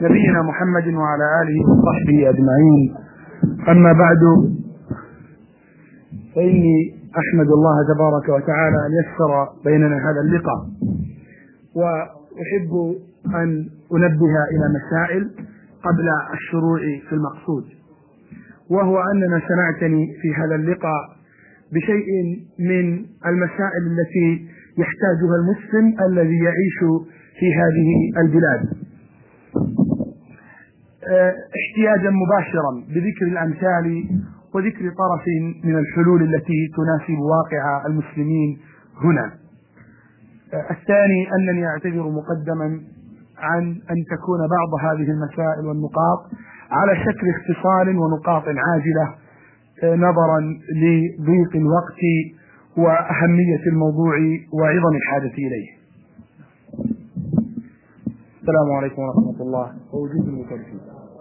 نبينا محمد وعلى آله وصحبه أجمعين. أما بعد، فإني أحمد الله تبارك وتعالى أن يسر بيننا هذا اللقاء، وأحب أن أنبه إلى مسائل قبل الشروع في المقصود، وهو أننا سنعتني في هذا اللقاء بشيء من المسائل التي يحتاجها المسلم الذي يعيش في هذه البلاد، احتياجا مباشرا بذكر الأمثال وذكر طرف من الحلول التي تناسب واقع المسلمين هنا. الثاني أنني أعتذر مقدما عن أن تكون بعض هذه المسائل والنقاط على شكل اختصار ونقاط عاجلة نظرا لضيق الوقت وأهمية الموضوع وعظم الحاجة إليه. السلام عليكم ورحمة الله ووجود المترجم.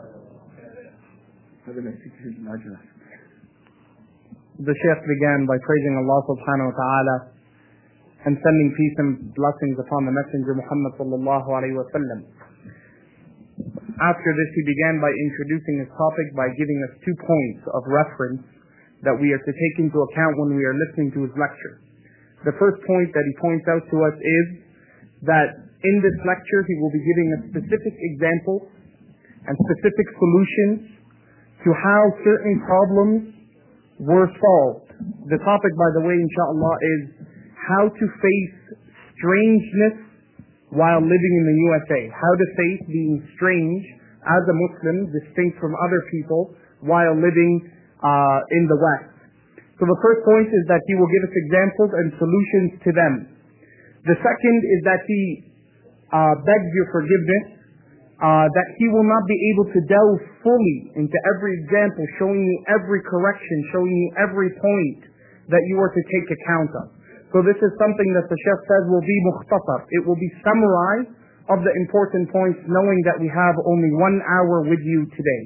The Shaykh began by praising Allah subhanahu wa ta'ala and sending peace and blessings upon the Messenger Muhammad sallallahu alayhi wa sallam. After this, he began by introducing his topic by giving us 2 points of reference that we are to take into account when we are listening to his lecture. The first point that he points out to us is that in this lecture he will be giving us specific examples and specific solutions to how certain problems were solved. The topic, by the way, inshallah, is how to face strangeness while living in the USA. How to face being strange as a Muslim, distinct from other people, while living in the West. So the first point is that he will give us examples and solutions to them. The second is that he begs your forgiveness, that he will not be able to delve fully into every example, showing you every correction, showing you every point that you are to take account of. So this is something that the Shaykh says will be mukhtasar. It will be summarized of the important points, knowing that we have only 1 hour with you today.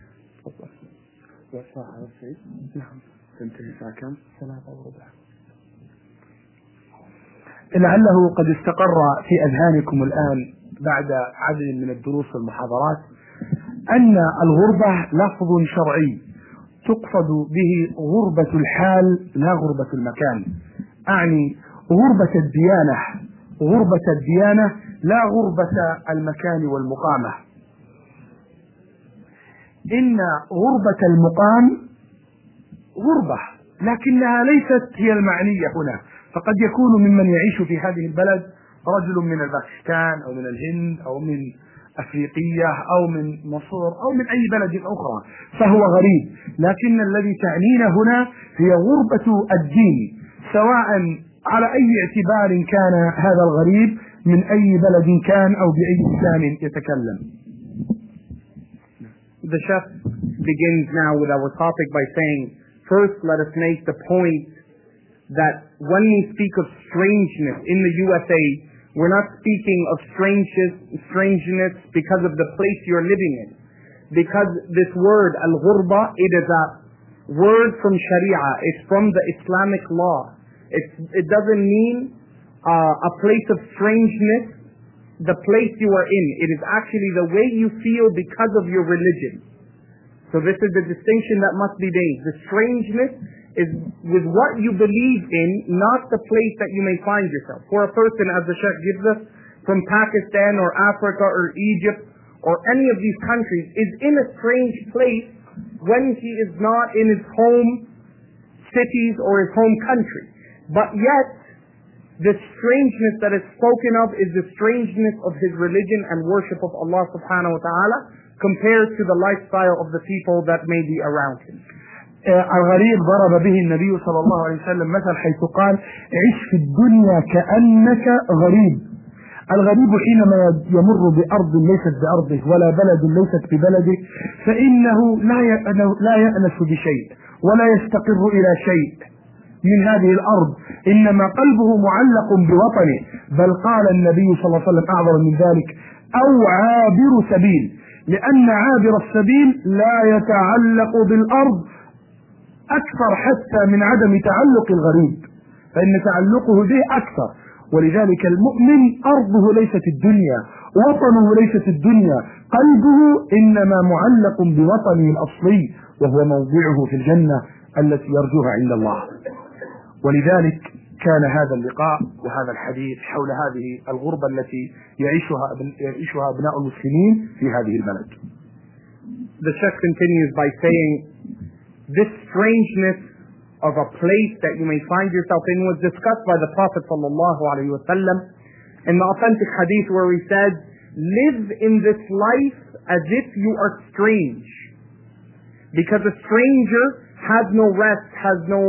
لعله قد استقر في أذهانكم الآن بعد عدد من الدروس والمحاضرات أن الغربة لفظ شرعي تقصد به غربة الحال لا غربة المكان، أعني غربة الديانة لا غربة المكان والمقامة. إن غربة المقام غربة لكنها ليست هي المعنية هنا، فقد يكون ممن يعيش في هذه البلد رجل من الباكستان أو من الهند أو من أفريقية أو من مصر أو من أي بلد أخرى، فهو غريب. لكن الذي تعنينا هنا هي غربة الدين، سواء على أي اعتبار كان هذا الغريب، من أي بلد كان أو بأي لسان يتكلم. The Shaykh begins now with our topic by saying, first let us make the point that when we speak of strangeness in the USA, we're not speaking of strangeness because of the place you're living in. Because this word, al-ghurba, it is a word from Sharia. It's from the Islamic law. It doesn't mean a place of strangeness, the place you are in. It is actually the way you feel because of your religion. So this is the distinction that must be made. The strangeness is with what you believe in, not the place that you may find yourself. For a person, as the Shaykh gives us, from Pakistan or Africa or Egypt or any of these countries, is in a strange place when he is not in his home cities or his home country. But yet, the strangeness that is spoken of is the strangeness of his religion and worship of Allah subhanahu wa ta'ala compared to the lifestyle of the people that may be around him. الغريب ضرب به النبي صلى الله عليه وسلم مثل حيث قال: عش في الدنيا كأنك غريب. الغريب حينما يمر بأرض ليست بأرضه ولا بلد ليست ببلده، فإنه لا يأنس بشيء ولا يستقر إلى شيء من هذه الأرض، إنما قلبه معلق بوطنه. بل قال النبي صلى الله عليه وسلم أعظم من ذلك: أو عابر سبيل، لأن عابر السبيل لا يتعلق بالأرض أكثر حتى من عدم تعلق الغريب، فإن تعلقه به أكثر. ولذلك المؤمن أرضه ليست الدنيا، وطنه ليست الدنيا، قلبه إنما معلق بوطنه الأصلي وهو موضعه في الجنة التي يرجوها عند الله. ولذلك كان هذا اللقاء وهذا الحديث حول هذه الغربة التي يعيشها أبناء المسلمين في هذه البلد. The Sheikh continues by saying, this strangeness of a place that you may find yourself in was discussed by the Prophet sallallahu alaihi wasallam in the authentic hadith where he said, live in this life as if you are strange. Because a stranger has no rest, has no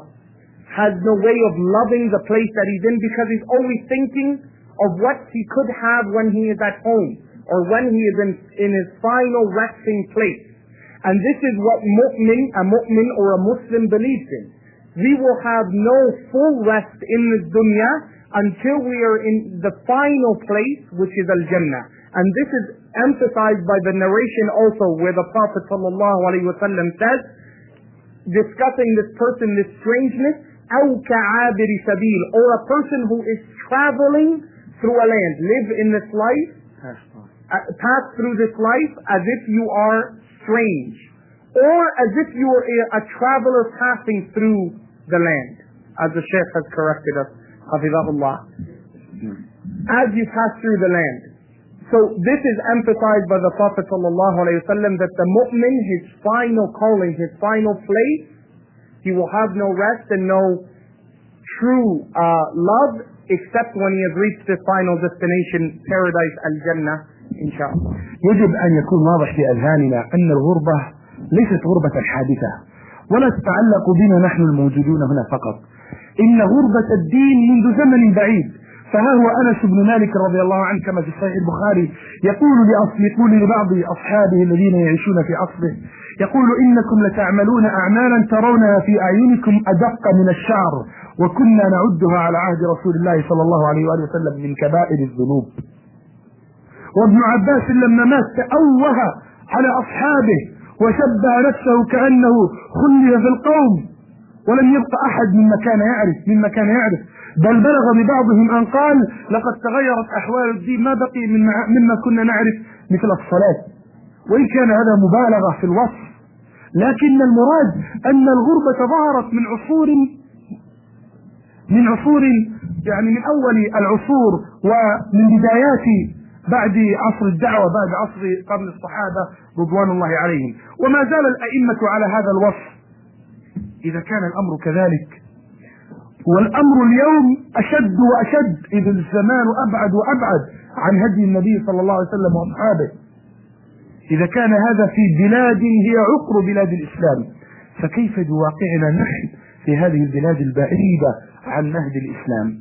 way of loving the place that he's in, because he's always thinking of what he could have when he is at home or when he is in his final resting place. And this is what a mu'min or a Muslim believes in. We will have no full rest in this dunya until we are in the final place, which is Al-Jannah. And this is emphasized by the narration also where the Prophet ﷺ says, discussing this person, this strangeness, أو كعابر سبيل, or a person who is traveling through a land, live in this life, pass through this life as if you are strange, or as if you are a traveler passing through the land, as the Shaykh has corrected us, Hafizahullah, as you pass through the land. So this is emphasized by the Prophet ﷺ that the mu'min, his final calling, his final place, he will have no rest and no true love except when he has reached his final destination, paradise al-Jannah, inshallah. يجب أن يكون واضح في أذهاننا أن الغربة ليست غربة حادثة ولا تتعلق بنا نحن الموجودون هنا فقط، إن غربة الدين منذ زمن بعيد. فها هو أنس بن مالك رضي الله عنه كما في صحيح البخاري يقول لبعض أصحابه الذين يعيشون في عصره، يقول إنكم لتعملون أعمالا ترونها في أعينكم أدق من الشعر وكنا نعدها على عهد رسول الله صلى الله عليه وآله وسلم من كبائر الذنوب. وابن عباس لما مات تأوه على أصحابه وشبه نفسه كأنه خلي في القوم ولم يبق أحد مما كان يعرف بل بلغ ببعضهم أن قال لقد تغيرت أحوال الدين ما بقي مما كنا نعرف مثل الصلاة. وإن كان هذا مبالغة في الوصف، لكن المراد أن الغربة ظهرت من عصور يعني من أول العصور ومن بدايات بعد عصر الدعوة، بعد عصر قرن الصحابة رضوان الله عليهم، وما زال الأئمة على هذا الوصف. إذا كان الأمر كذلك والأمر اليوم أشد وأشد إذ الزمان أبعد وأبعد عن هدي النبي صلى الله عليه وسلم وأصحابه، إذا كان هذا في بلاد هي عقر بلاد الإسلام، فكيف بواقعنا نحن في هذه البلاد البعيدة عن نهج الإسلام؟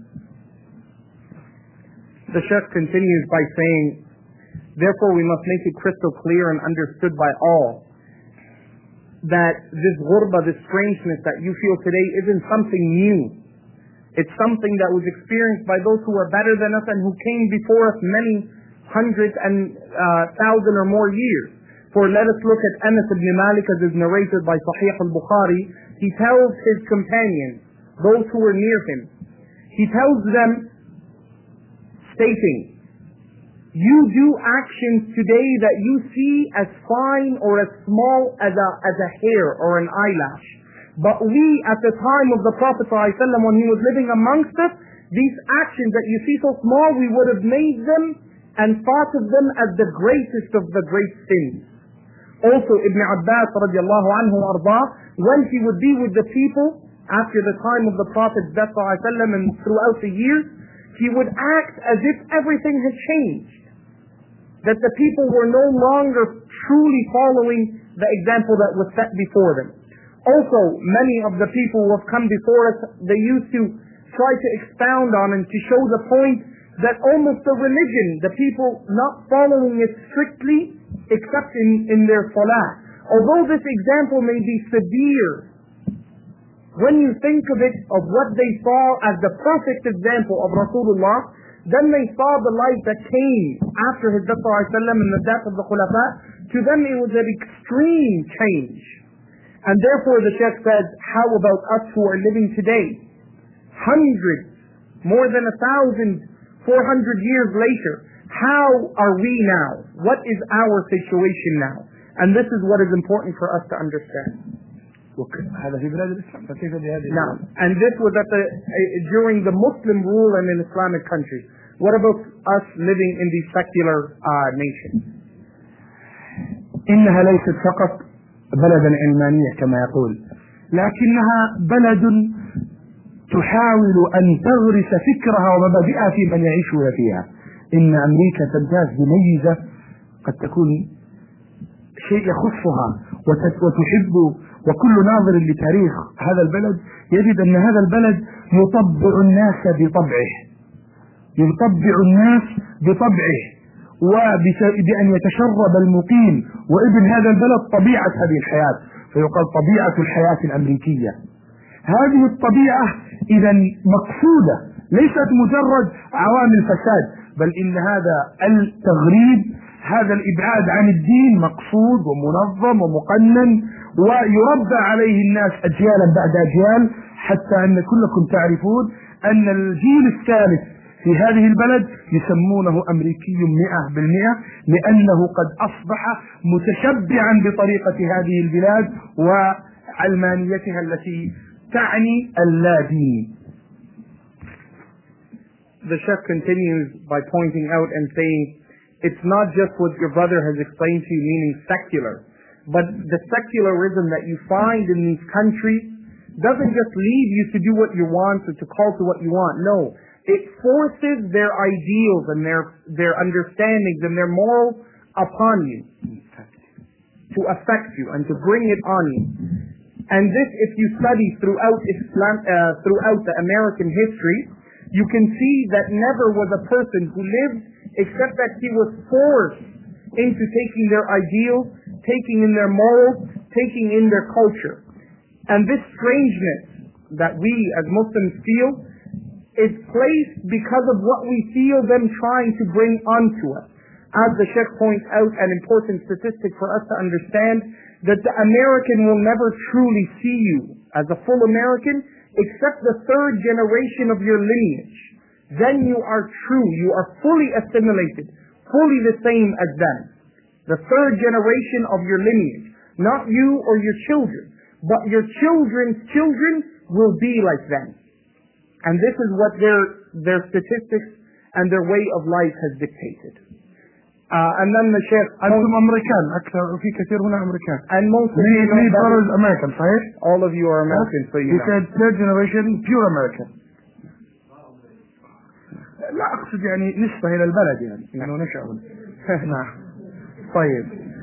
The Shaykh continues by saying, therefore we must make it crystal clear and understood by all that this ghurba, this strangeness that you feel today isn't something new. It's something that was experienced by those who were better than us and who came before us many hundreds and thousand or more years. For let us look at Anas ibn Malik, as is narrated by Sahih al-Bukhari. He tells his companions, those who were near him, he tells them, stating, you do actions today that you see as fine or as small as a hair or an eyelash. But we, at the time of the Prophet ﷺ, when he was living amongst us, these actions that you see so small, we would have made them and thought of them as the greatest of the great sins. Also, Ibn Abbas radiallahu anhu arda, when he would be with the people after the time of the Prophet's death ﷺ and throughout the years, he would act as if everything had changed, that the people were no longer truly following the example that was set before them. Also, many of the people who have come before us, they used to try to expound on and to show the point that almost the religion, the people not following it strictly except in their salah. Although this example may be severe, when you think of it, of what they saw as the perfect example of Rasulullah, then they saw the life that came after his death ﷺ and the death of the Khulafa. To them it was an extreme change. And therefore the Shaykh said, how about us who are living today? Hundreds, more than 1,400 years later, How are we now? What is our situation now? And this is what is important for us to understand. هذا في بلاد الإسلام فكيف بهذه Now, and this was during the Muslim rule and in Islamic countries. What about us living in these secular nations? إنها ليست فقط بلدا علمانية كما يقول، لكنها بلد تحاول أن تغرس فكرها ومبادئها في من يعيشون فيها. إن أمريكا تمتاز بميزة قد تكون شيء يخصها وتحب، وكل ناظر لتاريخ هذا البلد يجد أن هذا البلد يطبع الناس بطبعه، يطبع الناس بطبعه، وبأن يتشرب المقيم وابن هذا البلد طبيعة هذه الحياة، فيقال طبيعة الحياة الأمريكية. هذه الطبيعة إذا مقصودة، ليست مجرد عوامل فساد، بل إن هذا التغريب، هذا الإبعاد عن الدين مقصود ومنظم ومقنن، ويربى عليه الناس أجيالا بعد أجيال، حتى أن كلكم تعرفون أن الجيل الثالث في هذه البلد يسمونه أمريكي 100%، لأنه قد أصبح متشبعا بطريقة هذه البلاد وعلمانيتها التي تعني اللادين. The Sheikh continues by pointing out and saying, it's not just what your brother has explained to you, meaning secular, but the secularism that you find in these countries doesn't just leave you to do what you want or to call to what you want. No, it forces their ideals and their understandings and their morals upon you to affect you and to bring it on you. And this, if you study throughout Islam, throughout the American history, you can see that never was a person who lived except that he was forced into taking their ideals, taking in their morals, taking in their culture. And this strangeness that we as Muslims feel is placed because of what we feel them trying to bring onto us. As the Sheikh points out, an important statistic for us to understand, that the American will never truly see you as a full American except the third generation of your lineage. Then you are true, you are fully assimilated, fully the same as them. The third generation of your lineage, not you or your children, but your children's children will be like them. And this is what their statistics and their way of life has dictated. And then the Sheikh, أنتم أمريكان أكثر، وفي كثير هنا أمريكان. And most of you are American, صحيح? All of you are American, so you know. He said third generation pure American. لا أقصد يعني نسبة إلى البلد، يعني إنه نشأوا. نعم. طيب.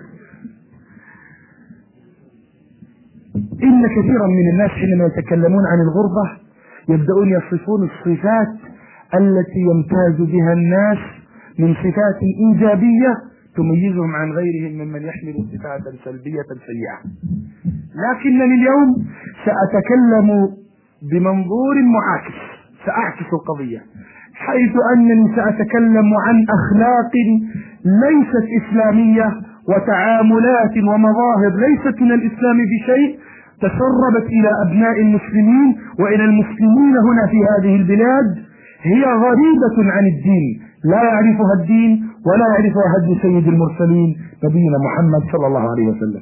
إن كثيرا من الناس حينما يتكلمون عن الغربة يبدأون يصفون الصفات التي يمتاز بها الناس من صفات إيجابية تميزهم عن غيرهم ممن يحمل صفات سلبية سيئة. لكنني اليوم سأتكلم بمنظور معاكس، سأعكس القضية، حيث أنني سأتكلم عن أخلاق ليست إسلامية وتعاملات ومظاهر ليست من الإسلام بشيء تسربت إلى أبناء المسلمين وإلى المسلمين هنا في هذه البلاد، هي غريبة عن الدين، لا يعرفها الدين ولا يعرفها هدي سيد المرسلين نبينا محمد صلى الله عليه وسلم.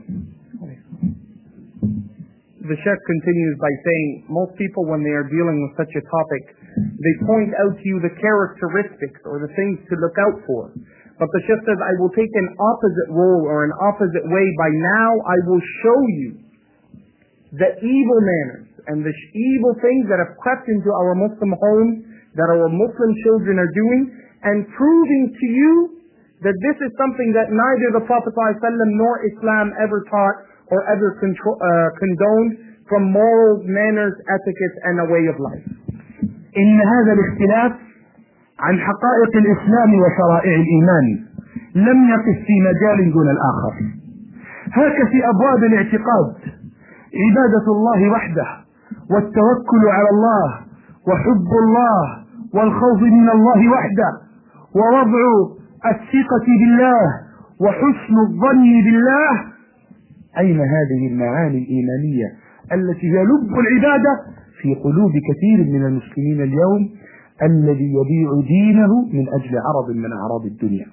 The Sheikh continues by saying, most people when they are dealing with such a topic, they point out to you the characteristics or the things to look out for. But the Sheikh says, I will take an opposite role or an opposite way. By now I will show you the evil manners and the evil things that have crept into our Muslim homes, that our Muslim children are doing, and proving to you that this is something that neither the Prophet ﷺ nor Islam ever taught or ever condoned from morals, manners, etiquette, and a way of life. إن هذا الاختلاف عن حقائق الإسلام وشرائع الإيمان لم يقف في مجال دون الآخر. هكذا في أبواب الاعتقاد عبادة الله وحده والتوكل على الله وحب الله والخوف من الله وحده ووضع الثقة بالله وحسن الظن بالله. أين هذه المعاني الإيمانية التي هي لب العبادة في قلوب كثير من المسلمين اليوم الذي يبيع دينه من أجل عرض من أعراض الدنيا.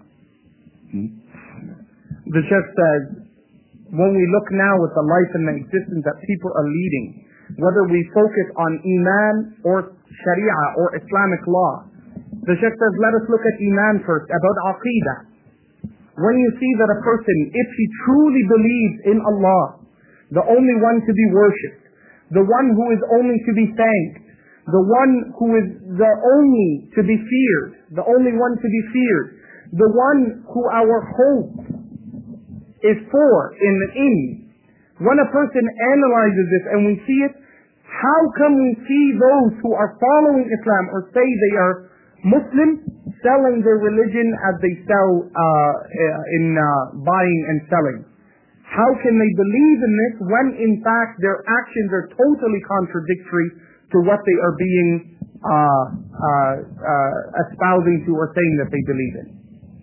The Sheikh says, when we look now at the life and the existence that people are leading, whether we focus on Iman or Sharia or Islamic law, the Sheikh says, let us look at Iman first, about Aqidah. When you see that a person, if he truly believes in Allah, the only one to be worshipped, the one who is only to be thanked, the one who is the only to be feared, the only one to be feared, the one who our hope is for in. When a person analyzes this and we see it, how come we see those who are following Islam or say they are Muslim selling their religion as they sell in buying and selling? How can they believe in this when in fact their actions are totally contradictory to what they are being espousing to or saying that they believe in?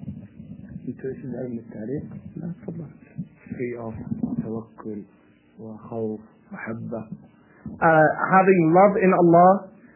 توكل وخوف محبة. Having love in Allah.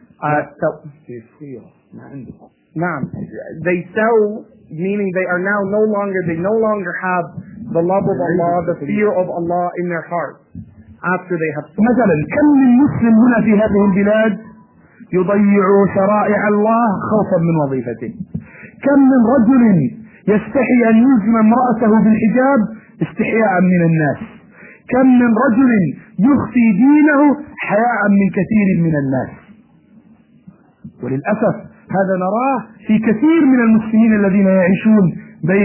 They sell, meaning they no longer have the love of Allah, the fear of Allah in their heart after they have. مثلا كم من مسلم هنا في هذه البلاد يضيع شرائع الله خوفا من وظيفته؟ كم من رجل يستحي أن يلزم امرأته بالحجاب استحياء من الناس؟ كم من رجل يخفي دينه حياء من كثير من الناس؟ وللأسف هذا نراه في كثير من المسلمين الذين يعيشون بين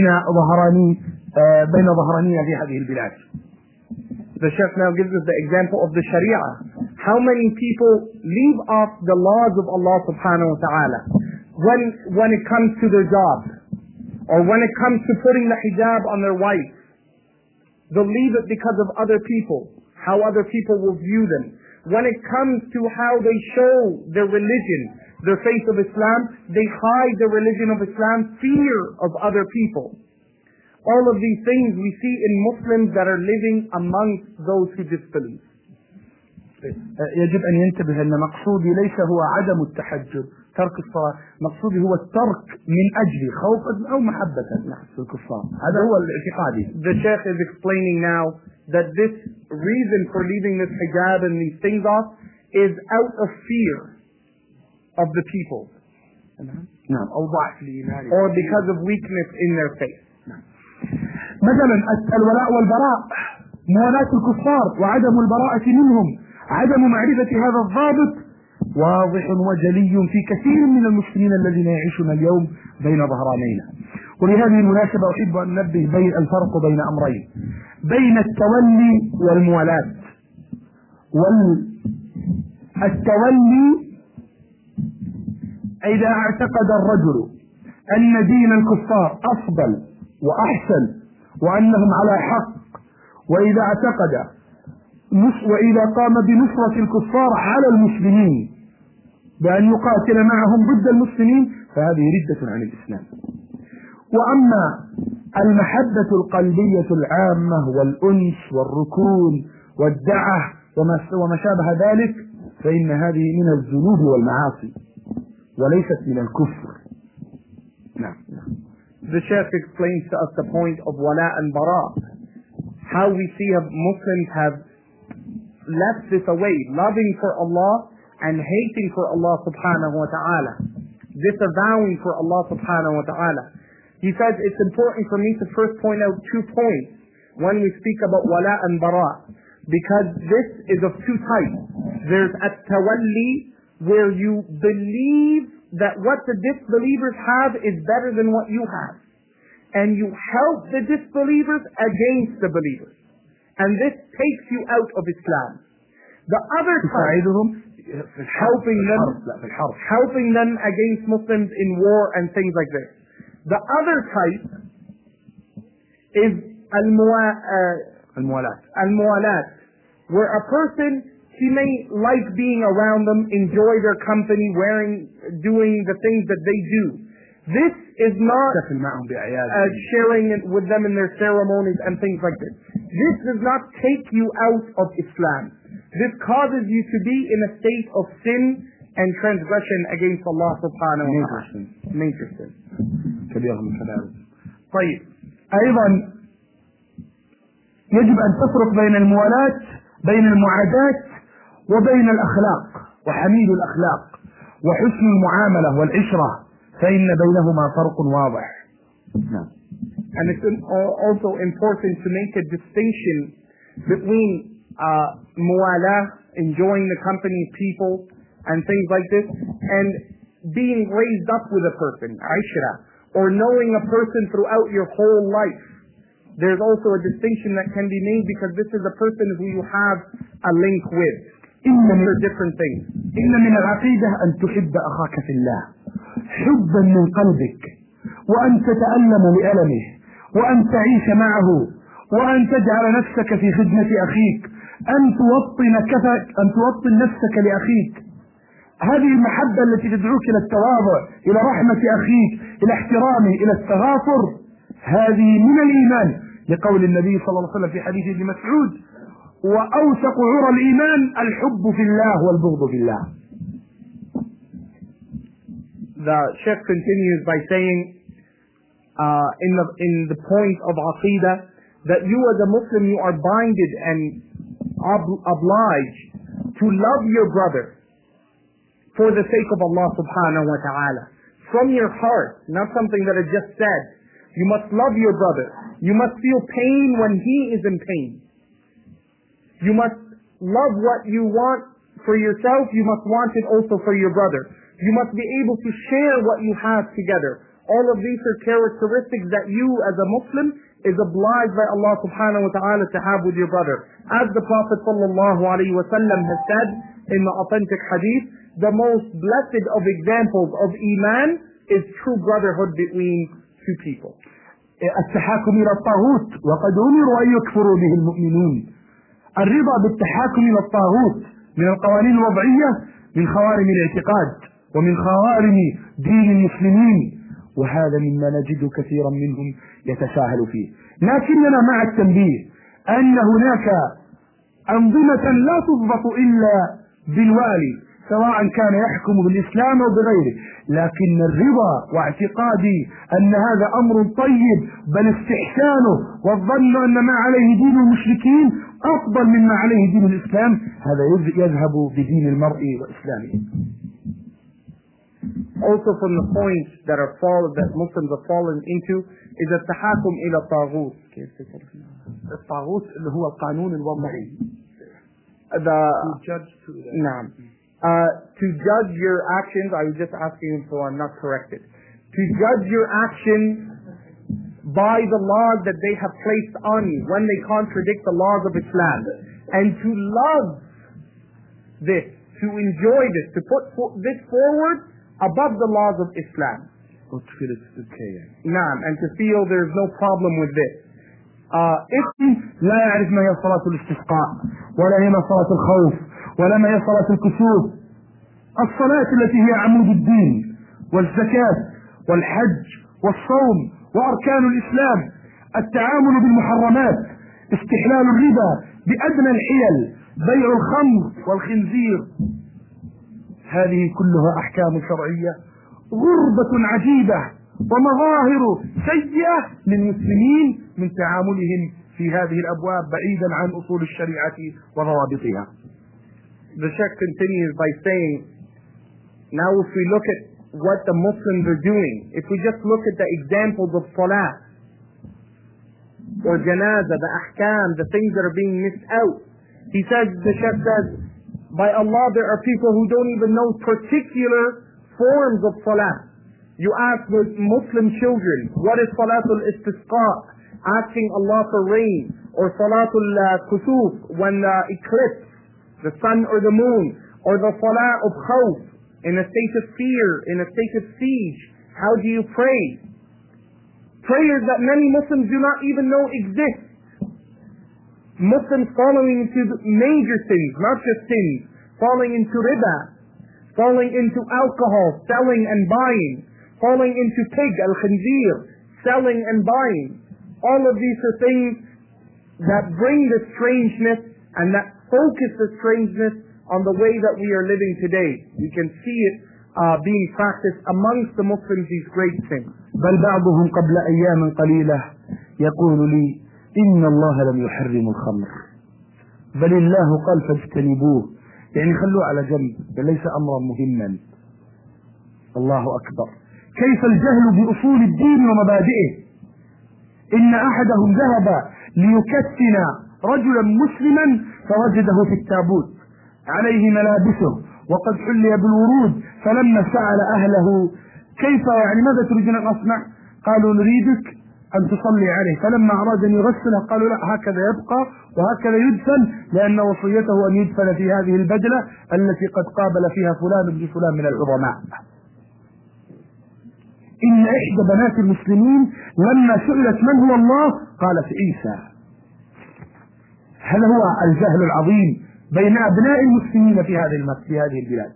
ظهرانية في هذه البلاد. The Sheikh now gives us the example of the Sharia. How many people leave off the laws of Allah subhanahu wa ta'ala when it comes to their job, or when it comes to putting the hijab on their wife? They'll leave it because of other people, how other people will view them. When it comes to how they show their religion, their faith of Islam, they hide the religion of Islam, fear of other people. All of these things we see in Muslims that are living amongst those who disbelieve. يجب أن ينتبه أن مقصودي ليس هو عدم التحجب، ترك الصلاة، مقصودي هو الترك من أجل خوفا أو محبة نحن الكفار. هذا هو الاعتقادي. The Sheikh is explaining now that this reason for leaving this hijab and these things off is out of fear of the people. نعم. أو ضعف الإيمان. Or because of weakness in their faith. مثلا الولاء والبراء، موالاة الكفار وعدم البراءة منهم، عدم معرفة هذا الضابط واضح وجلي في كثير من المسلمين الذين يعيشون اليوم بين ظهرانينا. ولهذه المناسبة أحب أن ننبه بين الفرق بين أمرين، بين التولي والموالاة. والتولي إذا اعتقد الرجل أن دين الكفار أفضل وأحسن وأنهم على حق، وإذا قام بنصرة الكفار على المسلمين بأن يقاتل معهم ضد المسلمين فهذه ردة عن الإسلام. وأما المحبة القلبية العامة والأنس والركون والدعة وما شابه ذلك فإن هذه من الذنوب والمعاصي وليست من الكفر. نعم. The Sheikh explains to us the point of wala and bara. How we see Muslims have left this away, loving for Allah and hating for Allah subhanahu wa ta'ala. Disavowing for Allah subhanahu wa ta'ala. He says it's important for me to first point out 2 points when we speak about wala and bara. Because this is of 2 types. There's at-tawalli, where you believe that what the disbelievers have is better than what you have. And you help the disbelievers against the believers. And this takes you out of Islam. The other type, helping them against Muslims in war and things like this. The other type is al-muwalat, where a person, he may like being around them, enjoy their company, doing the things that they do. This is not sharing it with them in their ceremonies and things like this. This does not take you out of Islam. This causes you to be in a state of sin and transgression against Allah subhanahu wa ta'ala. Major sin. كبيرة من كبائر. طيب أيضا يجب أن تفرق بين الموالاة بين المعاداة وبين الأخلاق وحميد الأخلاق وحسن المعاملة والعشرة فإن بينهما فرق واضح. نعم. And it's also important to make a distinction between muwalah, enjoying the company of people and things like this, and being raised up with a person, ishra, or knowing a person throughout your whole life. There's also a distinction that can be made because this is a person who you have a link with. These are different things. إن من العقيدة أن تحب أخاك في الله حبا من قلبك وأن تتألم لألمه وأن تعيش معه وأن تجعل نفسك في خدمة أخيك أن توطن نفسك لأخيك. هذه المحبة التي تدعوك إلى التواضع إلى رحمة أخيك إلى احترامه إلى التغافر هذه من الإيمان لقول النبي صلى الله عليه وسلم في حديث ابن مسعود وأوثق عرى الإيمان الحب في الله والبغض في الله. The Sheikh continues by saying in the point of Aqidah that you as a Muslim you are binded and obliged to love your brother for the sake of Allah subhanahu wa ta'ala. From your heart, not something that is just said. You must love your brother. You must feel pain when he is in pain. You must love what you want for yourself. You must want it also for your brother. You must be able to share what you have together. All of these are characteristics that you as a Muslim is obliged by Allah subhanahu wa ta'ala to have with your brother. As the Prophet sallallahu alayhi wa sallam has said in the authentic hadith, the most blessed of examples of Iman is true brotherhood between two people. التحاكم إلى الطاغوت وقد أمروا أن يكفروا به المؤمنون. الرضا بالتحاكم إلى الطاغوت من القوانين الوضعية من خوارم الاعتقاد ومن خوارم دين المسلمين وهذا مما نجد كثيرا منهم يتساهل فيه. لكننا مع التنبيه أن هناك أنظمة لا تضبط إلا بالوالي سواء كان يحكم بالإسلام أو بغيره، لكن الرضا واعتقادي أن هذا أمر طيب بل استحسانه والظن أن ما عليه دين المشركين أفضل مما عليه دين الإسلام هذا يذهب بدين المرء وإسلامه. Also from the points that Muslims have fallen into is التحاكم إلى الطاغوت. الطاغوت اللي هو القانون الوضعي. نعم. To judge your actions, I was just asking him so I'm not corrected. To judge your actions by the laws that they have placed on you when they contradict the laws of Islam, and to love this, to enjoy this, to put this forward above the laws of Islam. And to feel there's no problem with this. لا يعرف ما هي صلاة الاستسقاء ولا هي صلاة الخوف ولا ما هي صلاة الكسوف. الصلاة التي هي عمود الدين والزكاة والحج والصوم وأركان الإسلام، التعامل بالمحرمات، استحلال الربا بأدنى الحيل، بيع الخمر والخنزير، هذه كلها أحكام شرعية غربة عجيبة ومظاهر سيئة للمسلمين من تعاملهم في هذه الأبواب بعيدا عن أصول الشريعة وضوابطها. The Sheikh continues by saying, now if we look at what the Muslims are doing, if we just look at the examples of salah or janazah, the ahkam, the things that are being missed out, the Sheikh says, by Allah there are people who don't even know particular forms of salah. You ask the Muslim children, what is salatul istisqa, asking Allah for rain, or salatul kusuf, when eclipse, the sun or the moon, or the salah of khawf, in a state of fear, in a state of siege. How do you pray? Prayers that many Muslims do not even know exist. Muslims falling into major sins, not just sins, falling into riba, falling into alcohol, selling and buying, falling into pig, al-khinzir, selling and buying. All of these are things that bring the strangeness and that focus the strangeness on the way that we are living today. We can see it being practiced amongst the Muslims, these great things. بل بعضهم قبل أيام قليلة يقول لي إن الله لم يحرم الخمر بل الله قال فاجتنبوه، يعني خلوه على جنب، ليس أمرا مهما. الله أكبر. كيف الجهل بأصول الدين ومبادئه. إن أحدهم ذهب ليكفن رجلا مسلما فوجده في التابوت عليه ملابسه وقد حلي بالورود، فلما سأل أهله كيف يعني ماذا تريدون أن أصنع؟ قالوا نريدك أن تصلي عليه، فلما أراد أن يغسله قالوا لا، هكذا يبقى وهكذا يدفن، لأن وصيته أن يدفن في هذه البدلة التي قد قابل فيها فلان بن فلان من العظماء. إن إحدى بنات المسلمين لما سئلت من هو الله قالت عيسى. هذا هو الجهل العظيم بين أبناء المسلمين في هذه البلاد.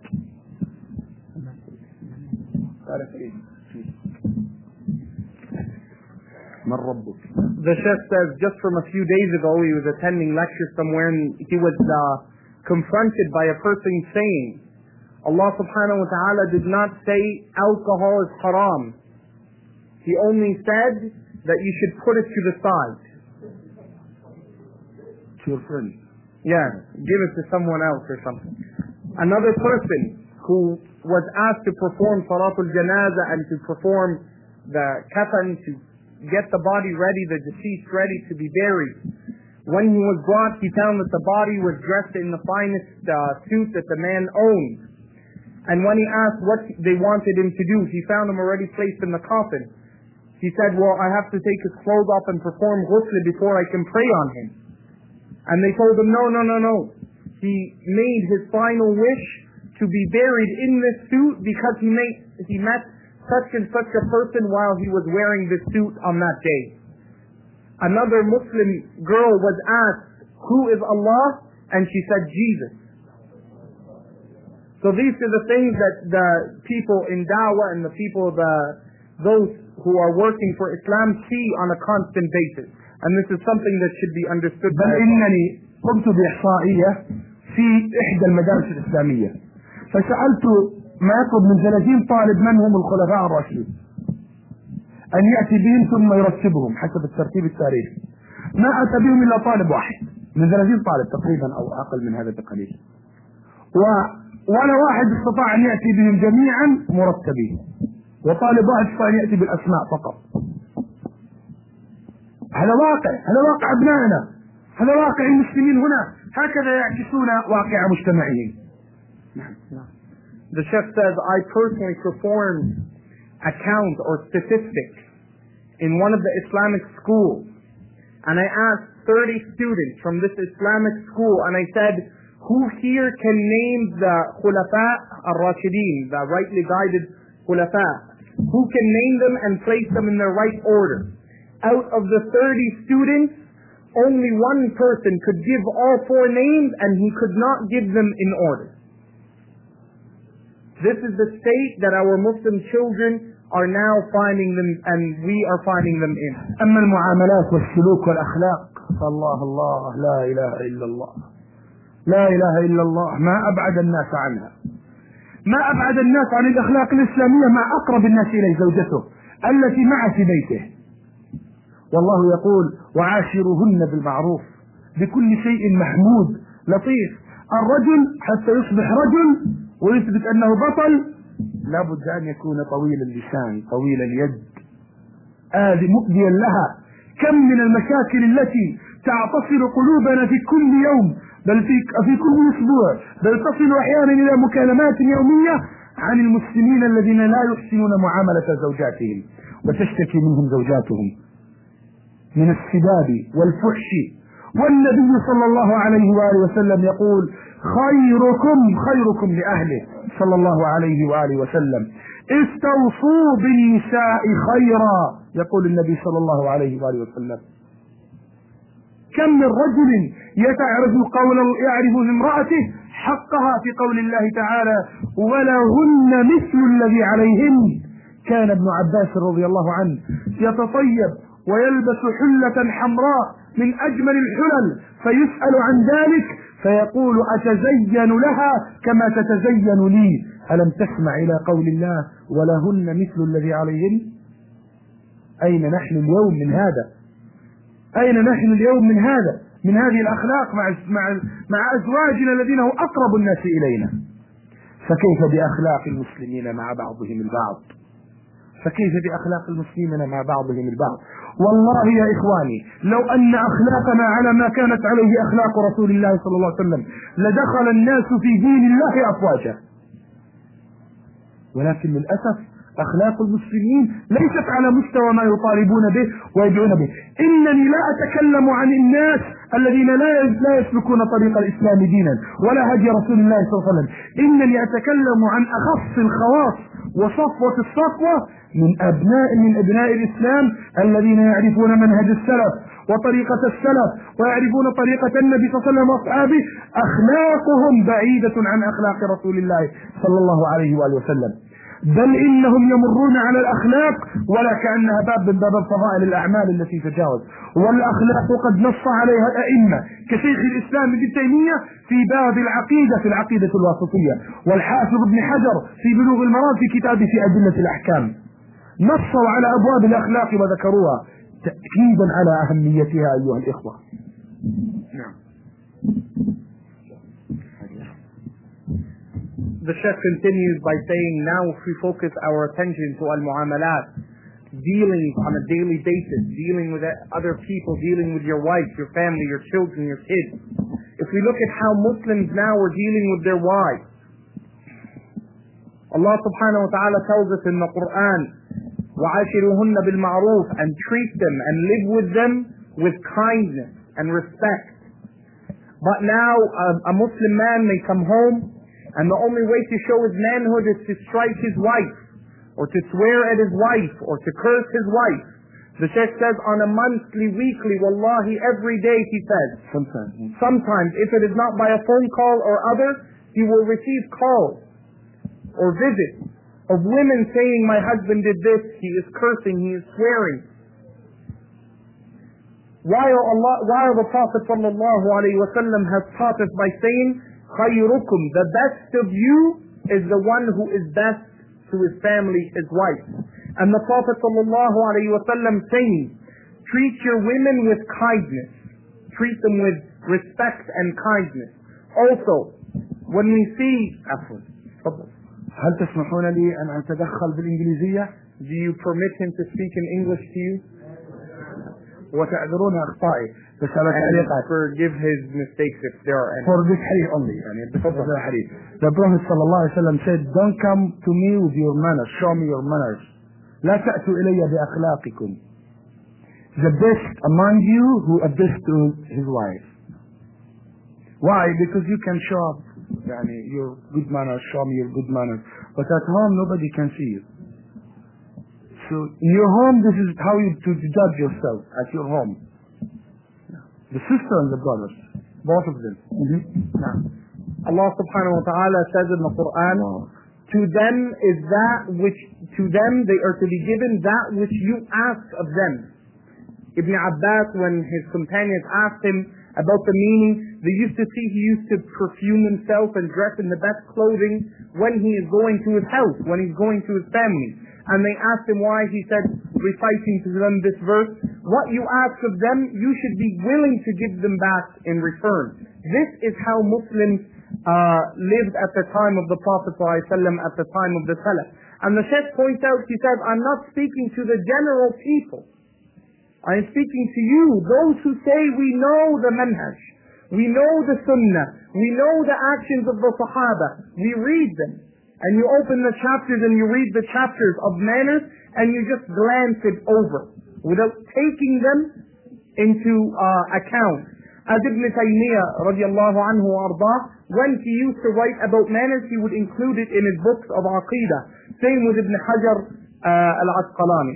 من ربك؟ The Sheikh says just from a few days ago he was attending lecture somewhere and he was confronted by a person saying Allah subhanahu wa ta'ala did not say alcohol is haram. He only said that you should put it to the side. To your friend. Yeah, give it to someone else or something. Another person who was asked to perform salatul janaza and to perform the kafan, to get the body ready, the deceased ready to be buried. When he was brought, he found that the body was dressed in the finest suit that the man owned. And when he asked what they wanted him to do, he found him already placed in the coffin. He said, well, I have to take his clothes off and perform ghusl before I can pray on him. And they told him, no. He made his final wish to be buried in this suit because he met such and such a person while he was wearing this suit on that day. Another Muslim girl was asked, who is Allah? And she said, Jesus. So these are the things that the people in Dawah and the people, those who are working for Islam see on a constant basis. And this is something that should be understood. بل إنني قمت بإحصائية في إحدى المدارس الإسلامية فسألت ما يطلب من 30 طالب من هم الخلفاء الراشدين أن يأتي بهم ثم يرتبهم حسب الترتيب التاريخي. ما أتى بهم إلا طالب واحد من 30 طالب تقريبا أو أقل من هذا بقليل، ولا واحد استطاع أن يأتي بهم جميعا مرتبين، وطالب واحد استطاع أن يأتي بالأسماء فقط. هذا واقع أبنائنا، هذا واقع المسلمين هنا، هكذا يعكسون واقع مجتمعهم. The Sheikh says, I personally performed a count or statistics in one of the Islamic schools, and I asked 30 students from this Islamic school, and I said, who here can name the Khulafa al-Rashideen, the rightly guided Khulafa? Who can name them and place them in their right order? Out of the 30 students, only one person could give all 4 names, and he could not give them in order. This is the state that our Muslim children are now finding them, and we are finding them in. أما المعاملات والسلوك والأخلاق فالله لا إله إلا الله، لا إله إلا الله. ما أبعد الناس عنها، ما أبعد الناس عن الأخلاق الإسلامية، ما أقرب الناس إليه زوجته التي معه في بيته. والله يقول وعاشرهن بالمعروف، بكل شيء محمود لطيف. الرجل حتى يصبح رجل ويثبت أنه بطل لابد أن يكون طويل اللسان طويل اليد مؤذيا لها. كم من المشاكل التي تعتصر قلوبنا في كل يوم، بل في كل أسبوع، بل تصل أحيانا إلى مكالمات يومية عن المسلمين الذين لا يحسنون معاملة زوجاتهم، وتشتكي منهم زوجاتهم من السباب والفحش. والنبي صلى الله عليه وآله وسلم يقول خيركم لأهله صلى الله عليه وآله وسلم. استوصوا بالنساء خيرا، يقول النبي صلى الله عليه وآله وسلم. كم من رجل يعرف لامرأته حقها في قول الله تعالى ولهن مثل الذي عليهن. كان ابن عباس رضي الله عنه يتطيب ويلبس حلة حمراء من أجمل الحلل، فيسأل عن ذلك فيقول أتزين لها كما تتزين لي. ألم تسمع إلى قول الله ولهن مثل الذي عليهن؟ أين نحن اليوم من هذا؟ أين نحن اليوم من هذا؟ من هذه الأخلاق مع أزواجنا الذين هم أقرب الناس إلينا. فكيف بأخلاق المسلمين مع بعضهم البعض؟ فكيف بأخلاق المسلمين مع بعضهم البعض؟ والله يا إخواني لو أن أخلاقنا على ما كانت عليه أخلاق رسول الله صلى الله عليه وسلم لدخل الناس في دين الله أفواجا، ولكن للأسف أخلاق المسلمين ليست على مستوى ما يطالبون به ويدعون به. إنني لا أتكلم عن الناس الذين لا يسلكون طريق الإسلام دينا ولا هدي رسول الله صلى الله عليه وسلم، إنني أتكلم عن أخص الخواص وصفوة الصفوة من أبناء الإسلام الذين يعرفون منهج السلف وطريقة السلف ويعرفون طريقة النبي صلى الله عليه وسلم وأصحابه. أخلاقهم بعيدة عن أخلاق رسول الله صلى الله عليه وآله وسلم، بل إنهم يمرون على الأخلاق ولا كأنها باب من باب فضائل الأعمال التي تجاوز. والأخلاق قد نص عليها الأئمة كشيخ الإسلام ابن تيمية في باب العقيدة في العقيدة الواسطية، والحافظ ابن حجر في بلوغ المرام في كتابه في أدلة الأحكام، نصوا على أبواب الأخلاق وذكروها تأكيدا على أهميتها أيها الإخوة. نعم. The Sheikh continues by saying, now if we focus our attention to al-mu'amalat, dealings on a daily basis, dealing with other people, dealing with your wife, your family, your children, your kids. If we look at how Muslims now are dealing with their wives, Allah subhanahu wa ta'ala tells us in the Quran, وَعَاشِرُهُنَّ بِالْمَعْرُوفِ, and treat them and live with them with kindness and respect. But now a Muslim man may come home and the only way to show his manhood is to strike his wife, or to swear at his wife, or to curse his wife. The Sheikh says on a monthly, weekly, wallahi, every day he says, sometimes if it is not by a phone call or other, he will receive calls or visits of women saying, my husband did this, he is cursing, he is swearing. While the Prophet sallallahu alaihi wasallam has taught us by saying, خيركم, the best of you is the one who is best to his family, his wife. And the Prophet sallallahu alaihi wasallam saying, treat your women with kindness, treat them with respect and kindness. Also, when we see, هل تسمحون لي أن أتدخل بالإنجليزية؟ Do you permit him to speak in English to you? وتعذرون أخطائي بس على تعليقات. Forgive his mistakes if there are any. For this hadith only, يعني بفضل الحديث. The Prophet صلى الله عليه وسلم said, don't come to me with your manners, show me your manners. لا تأتوا إلي بأخلاقكم. The best among you who are best to his wife. Why? Because you can show up يعني your good manners, show me your good manners. But at home nobody can see you. So in your home, this is how you to judge yourself at your home. The sister and the brothers, both of them. Allah subhanahu wa ta'ala says in the Quran, to them is that which, to them they are to be given that which you ask of them. Ibn Abbas, when his companions asked him about the meaning, they used to see he used to perfume himself and dress in the best clothing when he is going to his house, when he's going to his family. And they asked him why. He said, reciting to them this verse, what you ask of them, you should be willing to give them back in return. This is how Muslims lived at the time of the Prophet ﷺ, at the time of the Salaf. And the Shaykh points out, he said, I'm not speaking to the general people. I am speaking to you, those who say we know the manhaj, we know the sunnah, we know the actions of the Sahaba, we read them. And you open the chapters and you read the chapters of manners and you just glance it over without taking them into account. As Ibn Taymiyyah radiallahu anhu ardah, when he used to write about manners, he would include it in his books of Aqidah. Same with Ibn Hajar al-Asqalani.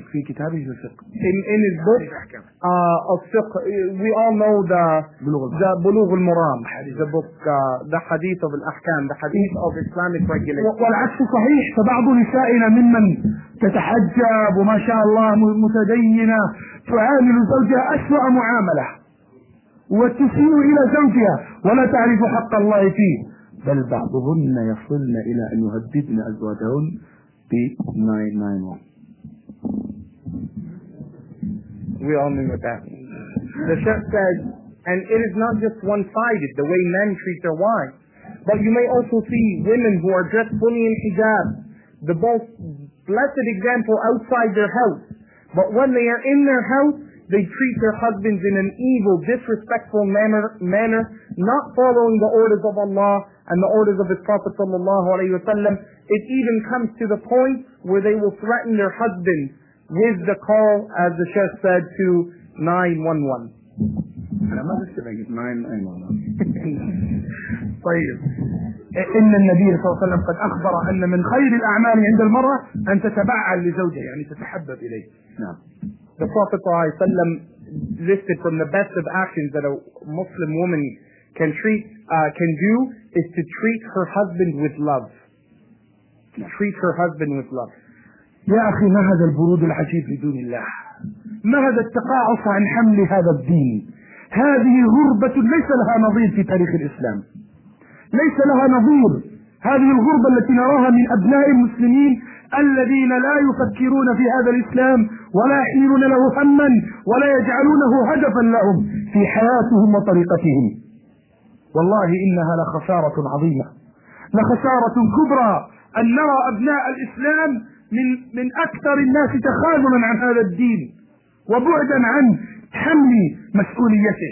In his book of fiqh, we all know the Bulugh al-Maram, the book, the hadith of al-Ahkam, the hadith of Islamic regulations. والعكس صحيح. فبعض نسائنا ممن تتحجب وما شاء الله متدينة تعامل زوجها أسوأ معاملة. وتسيء إلى زوجها ولا تعرف حق الله فيه، بل بعضهن يصلن إلى أن يهددن أزواجهن ب 991. We all knew what that means. The Sheikh says, and it is not just one-sided, the way men treat their wives, but you may also see women who are dressed fully in hijab, the most blessed example outside their house, but when they are in their house, they treat their husbands in an evil, disrespectful manner, not following the orders of Allah and the orders of His Prophet sallallahu alaihi wasallam. It even comes to the point where they will threaten their husbands with the call, as the Sheikh said, to 911. أنا ما بستبعد 911. طيب، إن النبي صلى الله عليه وسلم قد أخبر أن من خير الأعمال عند المرأة أن تتبعل لزوجها، يعني تتحبب إليه. نعم. The Prophet ﷺ listed from the best of actions that a Muslim woman can do is to treat her husband with love. Treat her husband with love. يا أخي، ما هذا البرود العجيب لدين الله؟ ما هذا التقاعس عن حمل هذا الدين؟ هذه غربة ليس لها نظير في تاريخ الإسلام، ليس لها نظير. هذه الغربة التي نراها من أبناء المسلمين الذين لا يفكرون في هذا الإسلام ولا يحملون له هما ولا يجعلونه هدفا لهم في حياتهم وطريقتهم. والله إنها لخسارة عظيمة، لخسارة كبرى أن نرى أبناء الإسلام من أكثر الناس تخاذلا عن هذا الدين وبعدا عن حمل مسؤوليته.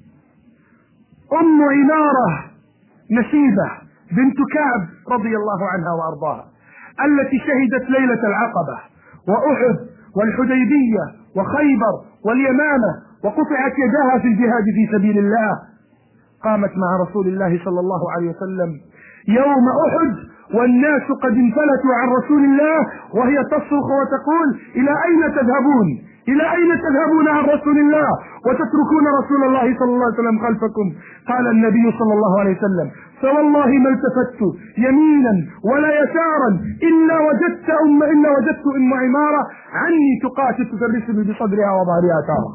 أم عمارة نسيبة بنت كعب رضي الله عنها وأرضاها، التي شهدت ليلة العقبة وأحد والحديبية وخيبر واليمامة وقطعت يداها في الجهاد في سبيل الله، قامت مع رسول الله صلى الله عليه وسلم يوم أحد والناس قد انفلتوا عن رسول الله وهي تصرخ وتقول: إلى أين تذهبون؟ إلى أين تذهبون عن رسول الله وتتركون رسول الله صلى الله عليه وسلم خلفكم؟ قال النبي صلى الله عليه وسلم: فوالله ما التفت يمينا ولا يسارا إلا وجدت أم عمارة عني تقاتل تدرسني بصدرها وظهرها تارة،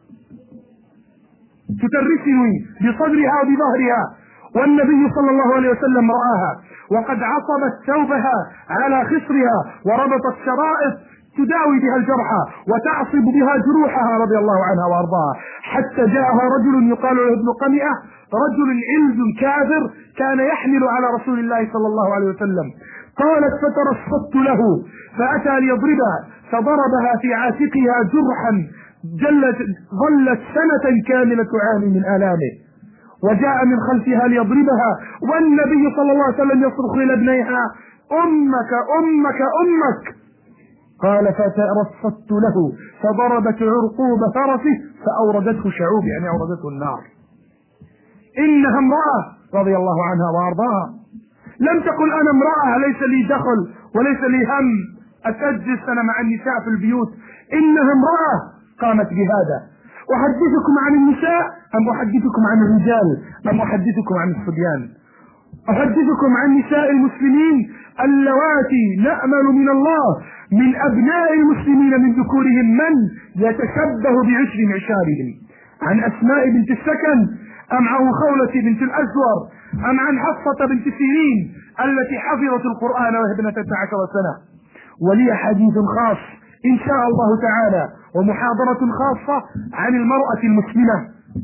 تدرسني بصدرها وبظهرها. والنبي صلى الله عليه وسلم رآها وقد عصبت ثوبها على خصرها وربطت شرائط تداوي بها الجرحى وتعصب بها جروحها رضي الله عنها وارضاها، حتى جاءها رجل يقال له ابن قمئة، رجل علز كافر كان يحمل على رسول الله صلى الله عليه وسلم. قالت: فترصدت له فأتى ليضربها فضربها في عاتقها جرحا ظلت سنة كاملة تعاني من آلامه، وجاء من خلفها ليضربها والنبي صلى الله عليه وسلم يصرخ إلى ابنيها: أمك أمك أمك. قال: فترصدت له فضربت عرقوب فرسه فأوردته شعوب، يعني أوردته النار. إنها امرأة رضي الله عنها وأرضاها، لم تقل أنا امرأة ليس لي دخل وليس لي هم أتجلس أنا مع النساء في البيوت، إنها امرأة قامت بهذا. أحدثكم عن النساء أم أحدثكم عن الرجال أم أحدثكم عن الصبيان؟ أحدثكم عن نساء المسلمين اللواتي نأمل من الله من أبناء المسلمين من ذكورهم من يتشبه بعشر معشارهم، عن أسماء بنت السكن أم عن خولة بنت الأزور أم عن حفصة بنت سيرين التي حفظت القرآن وهي ابنة 13 سنة. ولي حديث خاص إن شاء الله تعالى ومحاضرة خاصة عن المرأة المسلمة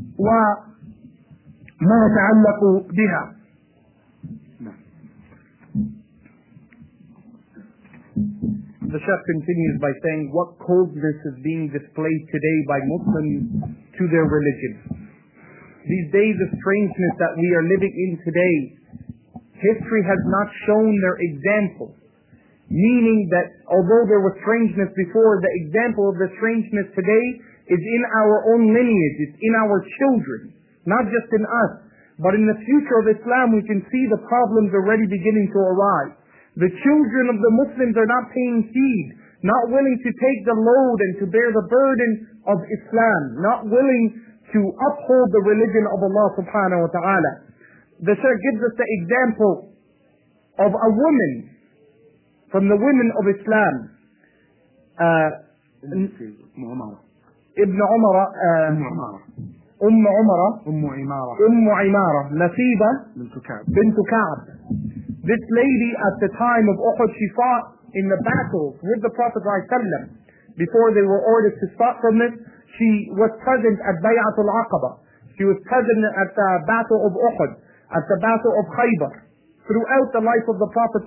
وما يتعلق بها. The Sheikh continues by saying what coldness is being displayed today by Muslims to their religion. These days of strangeness that we are living in today, history has not shown their example. Meaning that although there was strangeness before, the example of the strangeness today is in our own lineage, it's in our children, not just in us. But in the future of Islam we can see the problems already beginning to arise. The children of the Muslims are not paying heed, not willing to take the load and to bear the burden of Islam, not willing to uphold the religion of Allah subhanahu wa ta'ala. The Shaykh gives us the example of a woman from the women of Islam. Ibn Umar أم عمارة Nasiba بنت كعب. This lady at the time of Uhud, she fought in the battles with the Prophet ﷺ. Before they were ordered to stop from this, she was present at Bay'atul Aqaba. She was present at the battle of Uhud, at the battle of Khaybar, throughout the life of the Prophet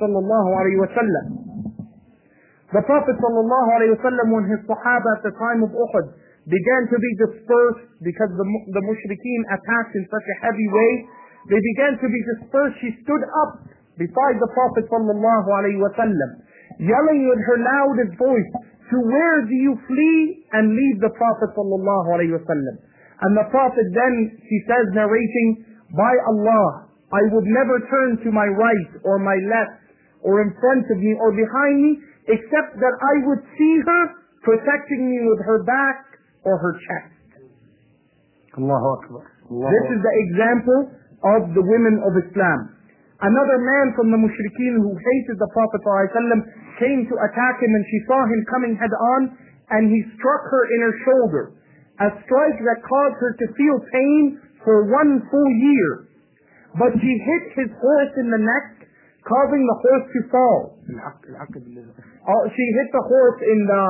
ﷺ. The Prophet ﷺ, when his Sahaba at the time of Uhud began to be dispersed because the mushrikeen attacked in such a heavy way, they began to be dispersed. She stood up beside the Prophet ﷺ, yelling with her loudest voice, "To where do you flee and leave the Prophet ﷺ?" And the Prophet then, he says, narrating, "By Allah, I would never turn to my right or my left or in front of me or behind me, except that I would see her protecting me with her back or her chest." Allahu Akbar. This is the example of the women of Islam. Another man from the mushrikeen who hated the Prophet ﷺ came to attack him, and she saw him coming head on, and he struck her in her shoulder, a strike that caused her to feel pain for 1 full year. But she hit his horse in the neck, causing the horse to fall. She hit the horse in the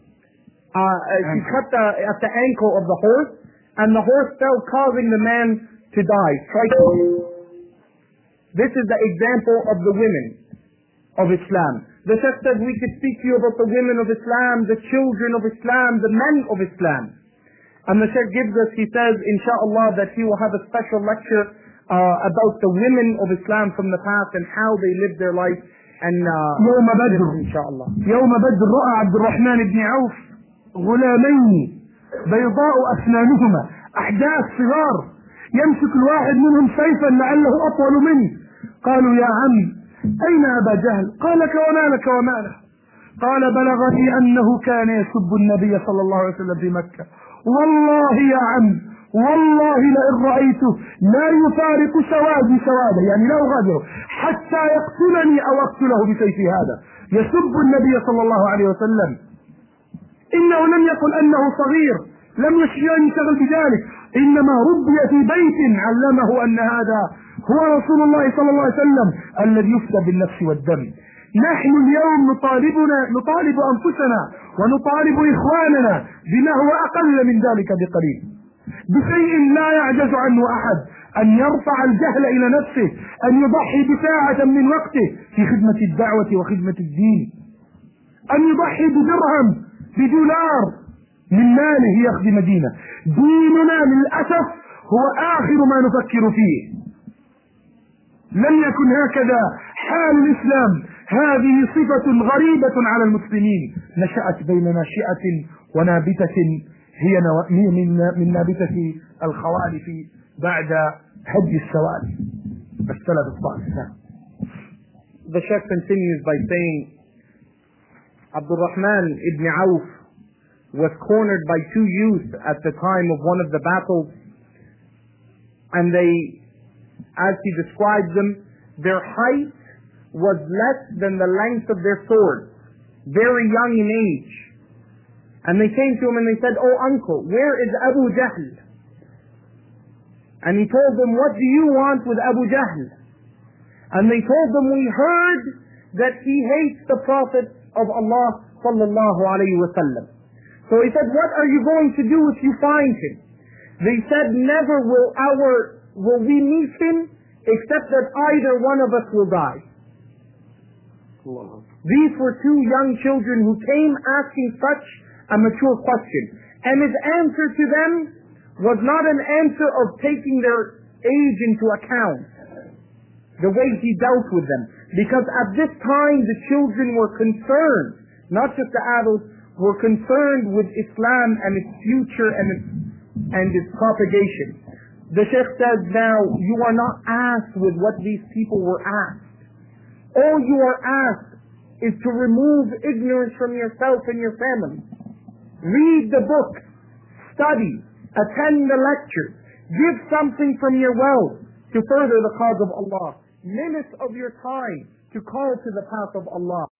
she cut at the ankle of the horse, and the horse fell, causing the man to die, striking him. This is the example of the women of Islam. The Shaykh says we could speak to you about the women of Islam, the children of Islam, the men of Islam. And the Shaykh gives us, he says, inshallah, that he will have a special lecture about the women of Islam from the past and how they lived their life. And يوم بدر inshallah. يوم بدر رأى عبد الرحمن بن عوف غلامين بيضاء أسنانهما أحداث صغار، يمسك الواحد منهم سيفا لعله أطول منه. قالوا: يا عم، أين أبا جهل؟ قال: لك وما لك وما له؟ قال: بلغني أنه كان يسب النبي صلى الله عليه وسلم في مكة. والله يا عم، والله لئن رأيته لا يفارق سوادي سواده، يعني لا أغادره حتى يقتلني أو أقتله بسيفي هذا. يسب النبي صلى الله عليه وسلم. إنه لم يقل أنه صغير، لم يشتغل بذلك، إنما ربي في بيت علمه أن هذا هو رسول الله صلى الله عليه وسلم الذي يفدى بالنفس والدم. نحن اليوم نطالب أنفسنا ونطالب إخواننا بما هو أقل من ذلك بقليل، بشيء لا يعجز عنه أحد، أن يرفع الجهل إلى نفسه، أن يضحي بساعة من وقته في خدمة الدعوة وخدمة الدين، أن يضحي بدرهم بدولار من ماله يخدم دينه. ديننا للأسف هو آخر ما نفكر فيه. لم يكن هكذا حال الإسلام. هذه صفة غريبة على المسلمين، نشأت بين ناشئة ونابتة هي من نابتة الخوالف بعد هج السوالف. فاستلت الطائفة. The Shaykh continues by saying, Abdul Rahman ibn Auf was cornered by 2 youths at the time of one of the battles, and they, as he describes them, their height was less than the length of their swords, very young in age. And they came to him and they said, "Oh uncle, where is Abu Jahl?" And he told them, "What do you want with Abu Jahl?" And they told them, "We heard that he hates the Prophet of Allah sallallahu alayhi wa sallam." So he said, "What are you going to do if you find him?" They said, "Never will we meet him except that either one of us will die." These were 2 young children who came asking such a mature question. And his answer to them was not an answer of taking their age into account, the way he dealt with them. Because at this time the children were concerned, not just the adults, were concerned with Islam and its future and its propagation. The Shaykh says, now, you are not asked with what these people were asked. All you are asked is to remove ignorance from yourself and your family. Read the books, study, attend the lectures, give something from your wealth to further the cause of Allah. Minutes of your time to call to the path of Allah.